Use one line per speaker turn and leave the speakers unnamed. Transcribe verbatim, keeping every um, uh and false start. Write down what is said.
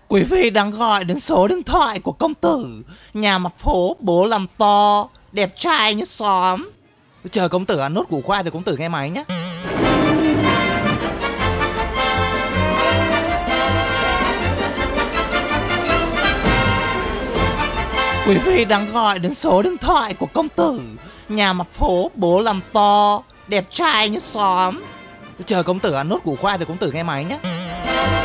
Quý vị đang gọi đến số điện thoại của công tử, nhà mặt phố bố làm to, đẹp trai như xóm. Chờ công tử ăn nốt củ khoai thì công tử nghe máy nhé. Quý vị đang gọi đến số điện thoại của công tử, nhà mặt phố bố làm to, đẹp trai như xóm. Chờ công tử ăn nốt củ khoai thì công tử nghe máy nhé.